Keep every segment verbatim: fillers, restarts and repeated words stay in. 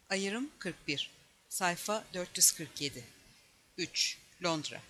Ayırım kırk bir. Sayfa dört yüz kırk yedi. üç. Londra.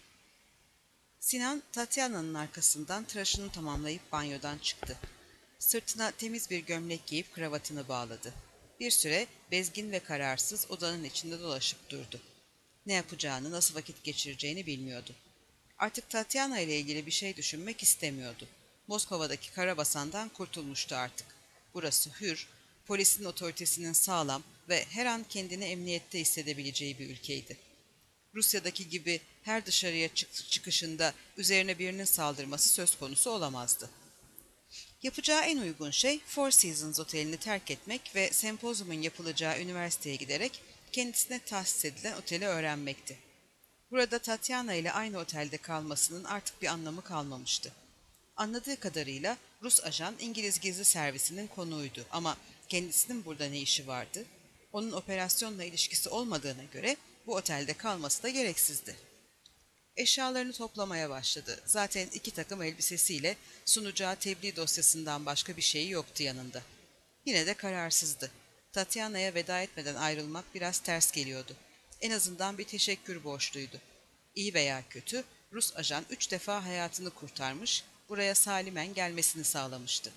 Sinan, Tatyana'nın arkasından tıraşını tamamlayıp banyodan çıktı. Sırtına temiz bir gömlek giyip kravatını bağladı. Bir süre bezgin ve kararsız odanın içinde dolaşıp durdu. Ne yapacağını, nasıl vakit geçireceğini bilmiyordu. Artık Tatyana ile ilgili bir şey düşünmek istemiyordu. Moskova'daki karabasandan kurtulmuştu artık. Burası hür, polisin otoritesinin sağlam ve her an kendini emniyette hissedebileceği bir ülkeydi. Rusya'daki gibi her dışarıya çık- çıkışında üzerine birinin saldırması söz konusu olamazdı. Yapacağı en uygun şey Four Seasons Oteli'ni terk etmek ve sempozyumun yapılacağı üniversiteye giderek kendisine tahsis edilen oteli öğrenmekti. Burada Tatyana ile aynı otelde kalmasının artık bir anlamı kalmamıştı. Anladığı kadarıyla Rus ajan İngiliz gizli servisinin konuğuydu ama kendisinin burada ne işi vardı? Onun operasyonla ilişkisi olmadığına göre bu otelde kalması da gereksizdi. Eşyalarını toplamaya başladı. Zaten iki takım elbisesiyle sunacağı tebliğ dosyasından başka bir şeyi yoktu yanında. Yine de kararsızdı. Tatyana'ya veda etmeden ayrılmak biraz ters geliyordu. En azından bir teşekkür borçluydu. İyi veya kötü, Rus ajan üç defa hayatını kurtarmış, buraya salimen gelmesini sağlamıştı.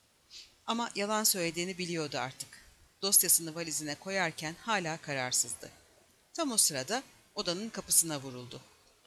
Ama yalan söylediğini biliyordu artık. Dosyasını valizine koyarken hala kararsızdı. Tam o sırada odanın kapısına vuruldu.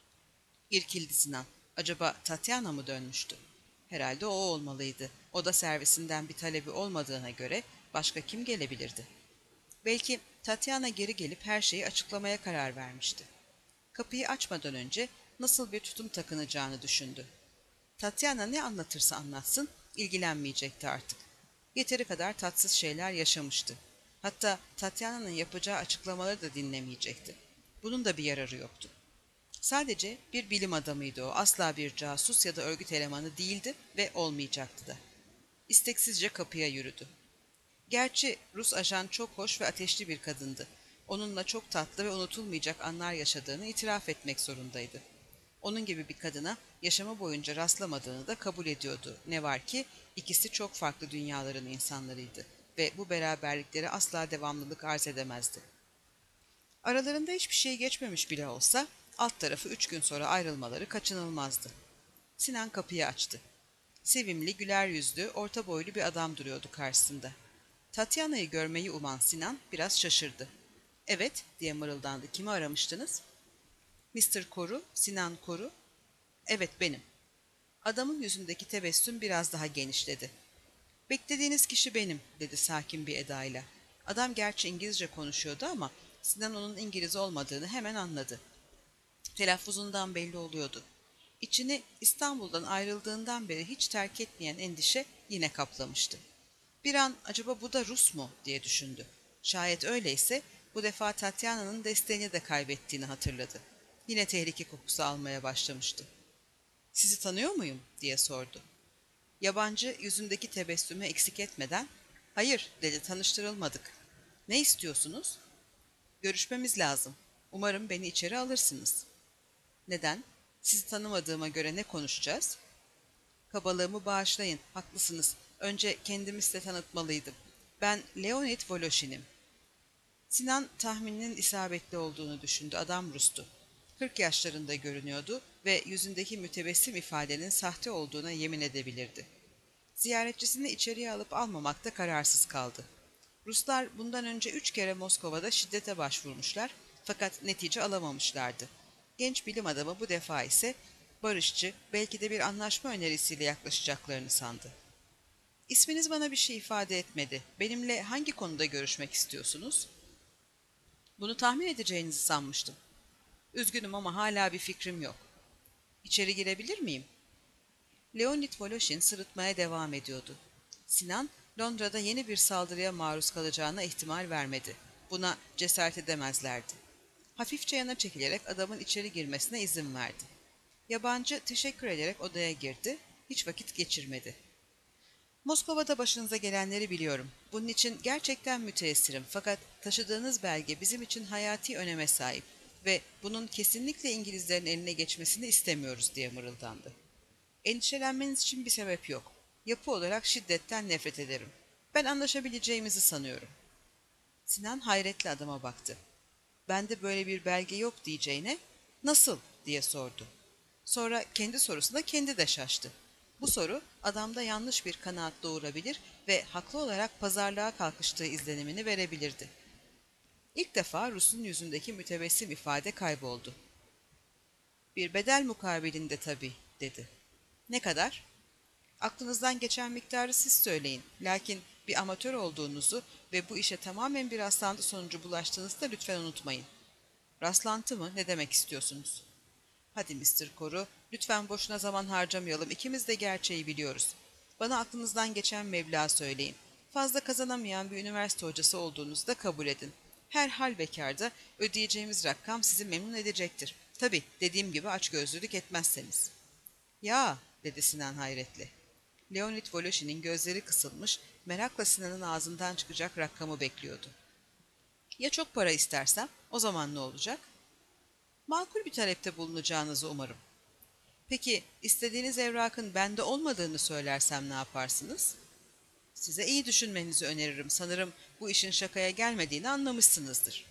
İrkildi Sinan. Acaba Tatyana mı dönmüştü? Herhalde o olmalıydı. Oda servisinden bir talebi olmadığına göre başka kim gelebilirdi? Belki Tatyana geri gelip her şeyi açıklamaya karar vermişti. Kapıyı açmadan önce nasıl bir tutum takınacağını düşündü. Tatyana ne anlatırsa anlatsın, ilgilenmeyecekti artık. Yeteri kadar tatsız şeyler yaşamıştı. Hatta Tatyana'nın yapacağı açıklamaları da dinlemeyecekti. Bunun da bir yararı yoktu. Sadece bir bilim adamıydı o, asla bir casus ya da örgüt elemanı değildi ve olmayacaktı da. İsteksizce kapıya yürüdü. Gerçi Rus ajan çok hoş ve ateşli bir kadındı. Onunla çok tatlı ve unutulmayacak anlar yaşadığını itiraf etmek zorundaydı. Onun gibi bir kadına yaşamı boyunca rastlamadığını da kabul ediyordu. Ne var ki ikisi çok farklı dünyaların insanlarıydı ve bu beraberlikleri asla devamlılık arz edemezdi. Aralarında hiçbir şey geçmemiş bile olsa alt tarafı üç gün sonra ayrılmaları kaçınılmazdı. Sinan kapıyı açtı. Sevimli, güler yüzlü, orta boylu bir adam duruyordu karşısında. Tatyana'yı görmeyi uman Sinan biraz şaşırdı. "Evet," diye mırıldandı. "Kimi aramıştınız?" "mister Koru, Sinan Koru." "Evet, benim." Adamın yüzündeki tebessüm biraz daha genişledi. "Beklediğiniz kişi benim," dedi sakin bir edayla. Adam gerçi İngilizce konuşuyordu ama Sinan onun İngiliz olmadığını hemen anladı. Telaffuzundan belli oluyordu. İçini İstanbul'dan ayrıldığından beri hiç terk etmeyen endişe yine kaplamıştı. Bir an acaba bu da Rus mu diye düşündü. Şayet öyleyse bu defa Tatyana'nın desteğini de kaybettiğini hatırladı. Yine tehlike kokusu almaya başlamıştı. "Sizi tanıyor muyum?" diye sordu. Yabancı yüzündeki tebessümü eksik etmeden "Hayır," dedi, "tanıştırılmadık." "Ne istiyorsunuz?" "Görüşmemiz lazım. Umarım beni içeri alırsınız." "Neden? Sizi tanımadığıma göre ne konuşacağız?" "Kabalığımı bağışlayın, haklısınız. Önce kendimi size tanıtmalıydım. Ben Leonid Voloshin'im." Sinan tahmininin isabetli olduğunu düşündü. Adam Rus'tu. Kırk yaşlarında görünüyordu ve yüzündeki mütebessim ifadenin sahte olduğuna yemin edebilirdi. Ziyaretçisini içeriye alıp almamakta kararsız kaldı. Ruslar bundan önce üç kere Moskova'da şiddete başvurmuşlar fakat netice alamamışlardı. Genç bilim adamı bu defa ise barışçı, belki de bir anlaşma önerisiyle yaklaşacaklarını sandı. "İsminiz bana bir şey ifade etmedi. Benimle hangi konuda görüşmek istiyorsunuz?" "Bunu tahmin edeceğinizi sanmıştım." "Üzgünüm ama hala bir fikrim yok." "İçeri girebilir miyim?" Leonid Voloshin sırıtmaya devam ediyordu. Sinan, Londra'da yeni bir saldırıya maruz kalacağına ihtimal vermedi. Buna cesaret edemezlerdi. Hafifçe yana çekilerek adamın içeri girmesine izin verdi. Yabancı teşekkür ederek odaya girdi, hiç vakit geçirmedi. "Moskova'da başınıza gelenleri biliyorum. Bunun için gerçekten müteessirim fakat taşıdığınız belge bizim için hayati öneme sahip ve bunun kesinlikle İngilizlerin eline geçmesini istemiyoruz," diye mırıldandı. "Endişelenmeniz için bir sebep yok. Yapı olarak şiddetten nefret ederim. Ben anlaşabileceğimizi sanıyorum." Sinan hayretle adama baktı. Bende böyle bir belge yok diyeceğine nasıl diye sordu. Sonra kendi sorusuna kendi de şaştı. Bu soru adamda yanlış bir kanaat doğurabilir ve haklı olarak pazarlığa kalkıştığı izlenimini verebilirdi. İlk defa Rus'un yüzündeki mütebessim ifade kayboldu. Bir bedel mukabilinde tabii, dedi. Ne kadar? Aklınızdan geçen miktarı siz söyleyin. Lakin bir amatör olduğunuzu ve bu işe tamamen bir rastlantı sonucu bulaştığınızı da lütfen unutmayın. Rastlantı mı? Ne demek istiyorsunuz? Hadi mister Koru, lütfen boşuna zaman harcamayalım. İkimiz de gerçeği biliyoruz. Bana aklınızdan geçen meblağı söyleyin. Fazla kazanamayan bir üniversite hocası olduğunuzu da kabul edin. Her hal ve kârda ödeyeceğimiz rakam sizi memnun edecektir. Tabii dediğim gibi açgözlülük etmezseniz. Ya, dedi Sinan hayretle. Leonid Voloshin'in gözleri kısılmış, merakla Sinan'ın ağzından çıkacak rakamı bekliyordu. Ya çok para istersem, o zaman ne olacak? Makul bir talepte bulunacağınızı umarım. Peki, istediğiniz evrakın bende olmadığını söylersem ne yaparsınız? Size iyi düşünmenizi öneririm. Sanırım bu işin şakaya gelmediğini anlamışsınızdır.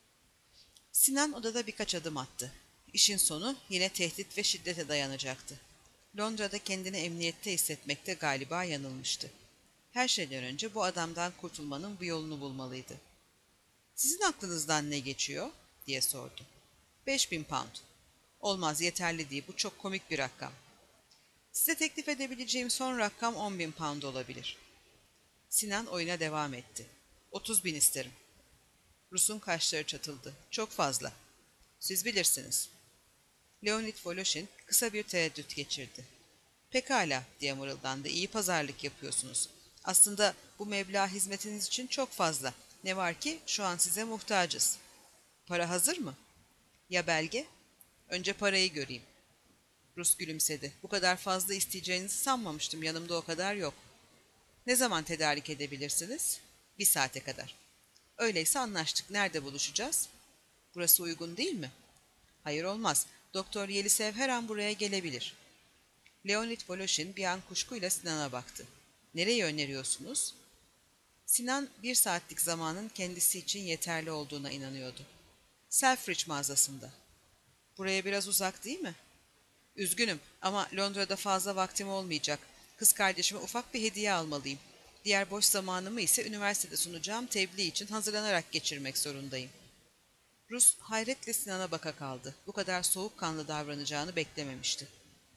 Sinan odada birkaç adım attı. İşin sonu yine tehdit ve şiddete dayanacaktı. Londra'da kendini emniyette hissetmekte galiba yanılmıştı. Her şeyden önce bu adamdan kurtulmanın bir yolunu bulmalıydı. Sizin aklınızdan ne geçiyor? Diye sordu. Beş bin pound. Olmaz, yeterli değil. Bu çok komik bir rakam. Size teklif edebileceğim son rakam on bin pound olabilir. Sinan oyuna devam etti. Otuz bin isterim. Rus'un kaşları çatıldı. Çok fazla. Siz bilirsiniz. Leonid Voloshin kısa bir tereddüt geçirdi. Pekala, diye mırıldandı. İyi pazarlık yapıyorsunuz. Aslında bu meblağ hizmetiniz için çok fazla. Ne var ki şu an size muhtacız. Para hazır mı? Ya belge? Önce parayı göreyim. Rus gülümsedi. Bu kadar fazla isteyeceğinizi sanmamıştım. Yanımda o kadar yok. Ne zaman tedarik edebilirsiniz? Bir saate kadar. Öyleyse anlaştık. Nerede buluşacağız? Burası uygun değil mi? Hayır, olmaz. Doktor Yelisev her an buraya gelebilir. Leonid Voloshin bir an kuşkuyla Sinan'a baktı. Nereyi öneriyorsunuz? Sinan bir saatlik zamanın kendisi için yeterli olduğuna inanıyordu. Selfridge mağazasında. Buraya biraz uzak değil mi? Üzgünüm ama Londra'da fazla vaktim olmayacak. Kız kardeşime ufak bir hediye almalıyım. Diğer boş zamanımı ise üniversitede sunacağım tebliğ için hazırlanarak geçirmek zorundayım. Rus hayretle Sinan'a baka kaldı. Bu kadar soğukkanlı davranacağını beklememişti.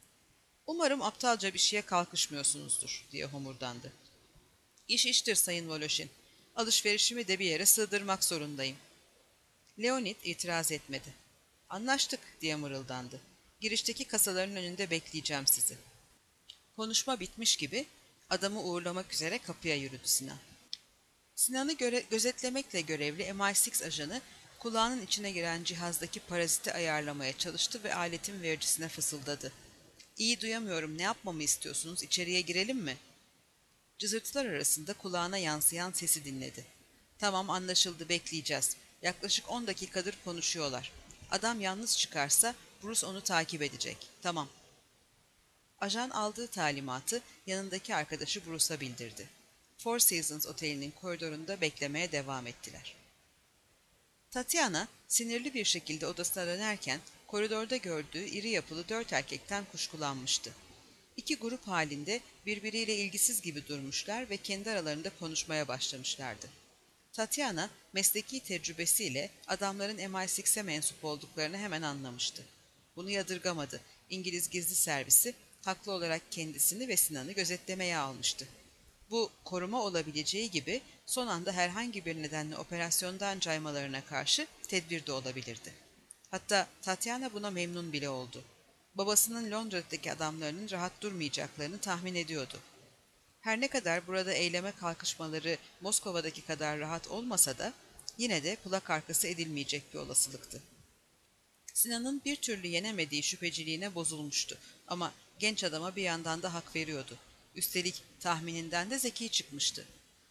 Umarım aptalca bir şeye kalkışmıyorsunuzdur, diye homurdandı. İş iştir Sayın Voloshin. Alışverişimi de bir yere sığdırmak zorundayım. Leonid itiraz etmedi. Anlaştık, diye mırıldandı. Girişteki kasaların önünde bekleyeceğim sizi. Konuşma bitmiş gibi adamı uğurlamak üzere kapıya yürüdü Sinan. Sinan'ı göre gözetlemekle görevli M I altı ajanı kulağının içine giren cihazdaki paraziti ayarlamaya çalıştı ve aletin vericisine fısıldadı. İyi duyamıyorum, ne yapmamı istiyorsunuz, içeriye girelim mi? Cızırtılar arasında kulağına yansıyan sesi dinledi. Tamam, anlaşıldı, bekleyeceğiz. Yaklaşık on dakikadır konuşuyorlar. Adam yalnız çıkarsa Bruce onu takip edecek. Tamam. Ajan aldığı talimatı yanındaki arkadaşı Bruce'a bildirdi. Four Seasons Oteli'nin koridorunda beklemeye devam ettiler. Tatiana sinirli bir şekilde odasına dönerken koridorda gördüğü iri yapılı dört erkekten kuşkulanmıştı. İki grup halinde birbiriyle ilgisiz gibi durmuşlar ve kendi aralarında konuşmaya başlamışlardı. Tatiana mesleki tecrübesiyle adamların M I altıya mensup olduklarını hemen anlamıştı. Bunu yadırgamadı. İngiliz gizli servisi haklı olarak kendisini ve Sinan'ı gözetlemeye almıştı. Bu koruma olabileceği gibi son anda herhangi bir nedenle operasyondan caymalarına karşı tedbir de olabilirdi. Hatta Tatiana buna memnun bile oldu. Babasının Londra'daki adamlarının rahat durmayacaklarını tahmin ediyordu. Her ne kadar burada eyleme kalkışmaları Moskova'daki kadar rahat olmasa da yine de kulak arkası edilmeyecek bir olasılıktı. Sinan'ın bir türlü yenemediği şüpheciliğine bozulmuştu ama genç adama bir yandan da hak veriyordu. Üstelik tahmininden de zeki çıkmıştı.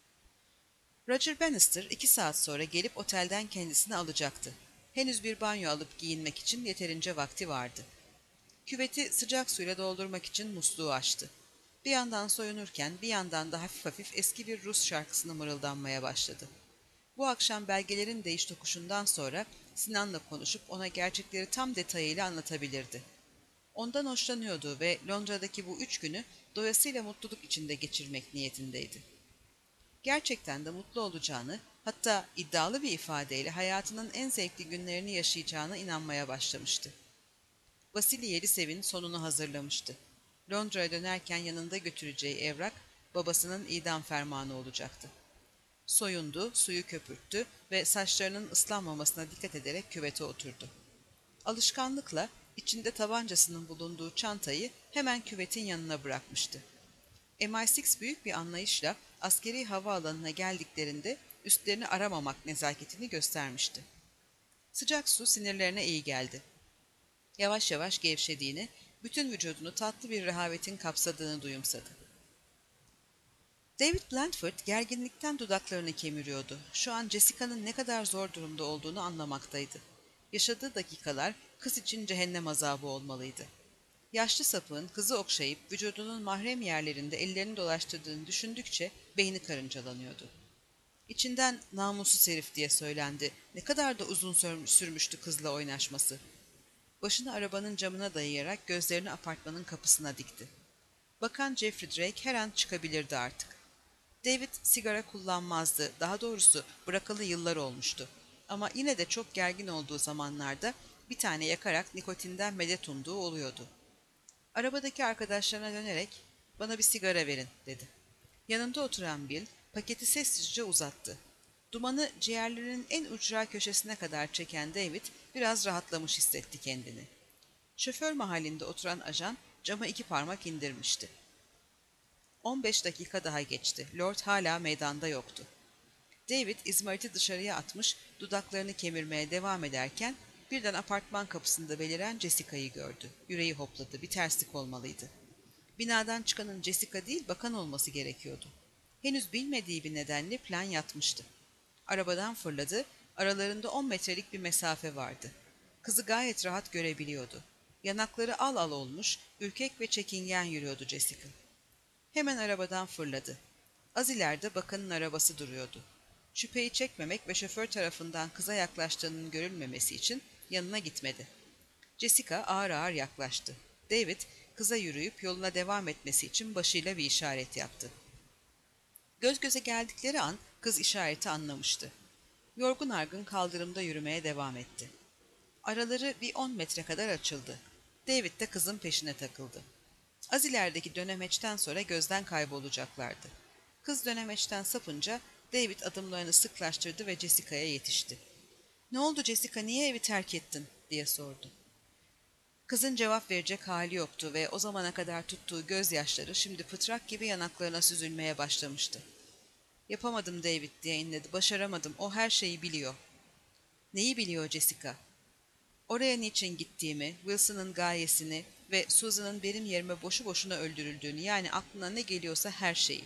Roger Bannister iki saat sonra gelip otelden kendisini alacaktı. Henüz bir banyo alıp giyinmek için yeterince vakti vardı. Küveti sıcak suyla doldurmak için musluğu açtı. Bir yandan soyunurken bir yandan da hafif hafif eski bir Rus şarkısını mırıldanmaya başladı. Bu akşam belgelerin değiş tokuşundan sonra Sinan'la konuşup ona gerçekleri tam detayıyla anlatabilirdi. Ondan hoşlanıyordu ve Londra'daki bu üç günü doyasıya mutluluk içinde geçirmek niyetindeydi. Gerçekten de mutlu olacağını, hatta iddialı bir ifadeyle hayatının en zevkli günlerini yaşayacağına inanmaya başlamıştı. Vasili Yelisev'in sonunu hazırlamıştı. Londra'ya dönerken yanında götüreceği evrak, babasının idam fermanı olacaktı. Soyundu, suyu köpürttü ve saçlarının ıslanmamasına dikkat ederek küvete oturdu. Alışkanlıkla içinde tabancasının bulunduğu çantayı hemen küvetin yanına bırakmıştı. M I altı büyük bir anlayışla askeri havaalanına geldiklerinde üstlerini aramamak nezaketini göstermişti. Sıcak su sinirlerine iyi geldi. Yavaş yavaş gevşediğini, bütün vücudunu tatlı bir rehavetin kapsadığını duyumsadı. David Blandford gerginlikten dudaklarını kemiriyordu. Şu an Jessica'nın ne kadar zor durumda olduğunu anlamaktaydı. Yaşadığı dakikalar kız için cehennem azabı olmalıydı. Yaşlı sapığın kızı okşayıp vücudunun mahrem yerlerinde ellerini dolaştırdığını düşündükçe beyni karıncalanıyordu. İçinden namussuz herif diye söylendi. Ne kadar da uzun sürmüştü kızla oynaşması. Başını arabanın camına dayayarak gözlerini apartmanın kapısına dikti. Bakan Jeffrey Drake her an çıkabilirdi artık. David sigara kullanmazdı, daha doğrusu bırakalı yıllar olmuştu. Ama yine de çok gergin olduğu zamanlarda bir tane yakarak nikotinden medet umduğu oluyordu. Arabadaki arkadaşlarına dönerek "Bana bir sigara verin," dedi. Yanında oturan Bill paketi sessizce uzattı. Dumanı ciğerlerinin en ucra köşesine kadar çeken David biraz rahatlamış hissetti kendini. Şoför mahallinde oturan ajan cama iki parmak indirmişti. On beş dakika daha geçti. Lord hala meydanda yoktu. David izmariti dışarıya atmış, dudaklarını kemirmeye devam ederken birden apartman kapısında beliren Jessica'yı gördü. Yüreği hopladı. Bir terslik olmalıydı. Binadan çıkanın Jessica değil, bakan olması gerekiyordu. Henüz bilmediği bir nedenle plan yatmıştı. Arabadan fırladı, aralarında on metrelik bir mesafe vardı. Kızı gayet rahat görebiliyordu. Yanakları al al olmuş, ürkek ve çekingen yürüyordu Jessica. Hemen arabadan fırladı. Az ileride bakanın arabası duruyordu. Şüpheyi çekmemek ve şoför tarafından kıza yaklaştığının görülmemesi için yanına gitmedi. Jessica ağır ağır yaklaştı. David, kıza yürüyüp yoluna devam etmesi için başıyla bir işaret yaptı. Göz göze geldikleri an kız işareti anlamıştı. Yorgun argın kaldırımda yürümeye devam etti. Araları bir on metre kadar açıldı. David de kızın peşine takıldı. Az ilerideki dönemeçten sonra gözden kaybolacaklardı. Kız dönemeçten sapınca David adımlarını sıklaştırdı ve Jessica'ya yetişti. "Ne oldu Jessica, niye evi terk ettin?" diye sordu. Kızın cevap verecek hali yoktu ve o zamana kadar tuttuğu gözyaşları şimdi pıtrak gibi yanaklarına süzülmeye başlamıştı. "Yapamadım David," diye inledi. "Başaramadım. O her şeyi biliyor." "Neyi biliyor Jessica?" "Oraya niçin gittiğimi, Wilson'ın gayesini ve Susan'ın benim yerime boşu boşuna öldürüldüğünü, yani aklına ne geliyorsa her şeyi."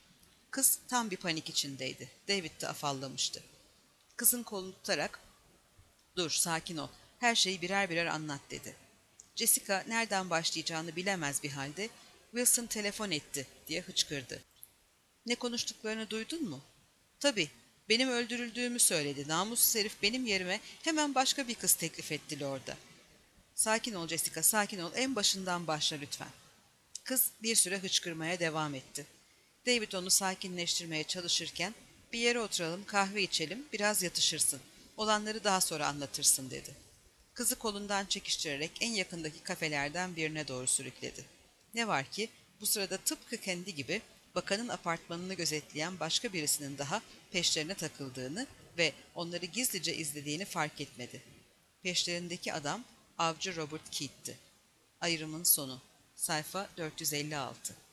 Kız tam bir panik içindeydi. David de afallamıştı. Kızın kolunu tutarak "Dur, sakin ol. Her şeyi birer birer anlat," dedi. Jessica nereden başlayacağını bilemez bir halde "Wilson telefon etti," diye hıçkırdı. "Ne konuştuklarını duydun mu?" "Tabii. Benim öldürüldüğümü söyledi. Namussuz herif benim yerime hemen başka bir kız teklif etti Lord'a." "Sakin ol Jessica, sakin ol. En başından başla lütfen." Kız bir süre hıçkırmaya devam etti. David onu sakinleştirmeye çalışırken "Bir yere oturalım, kahve içelim, biraz yatışırsın. Olanları daha sonra anlatırsın," dedi. Kızı kolundan çekiştirerek en yakındaki kafelerden birine doğru sürükledi. Ne var ki bu sırada tıpkı kendi gibi bakanın apartmanını gözetleyen başka birisinin daha peşlerine takıldığını ve onları gizlice izlediğini fark etmedi. Peşlerindeki adam avcı Robert Keith'ti. Ayrımın sonu. Sayfa dört yüz elli altı.